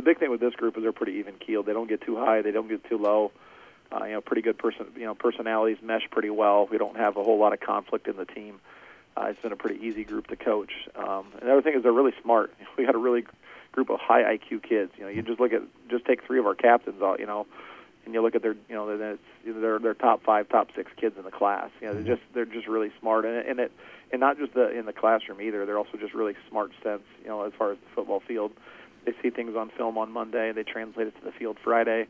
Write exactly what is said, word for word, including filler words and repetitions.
big thing with this group is they're pretty even keeled. They don't get too high, they don't get too low. Uh, you know, pretty good person. You know, personalities mesh pretty well. We don't have a whole lot of conflict in the team. Uh, it's been a pretty easy group to coach. Um, and the other thing is they're really smart. We got a really group of high I Q kids. You know, you just look at just take three of our captains out. You know, and you look at their you know then it's they're they're top five, top six kids in the class. You know, they're just they're just really smart, and and it and not just the in the classroom either. They're also just really smart sense. You know, as far as the football field, they see things on film on Monday, they translate it to the field Friday.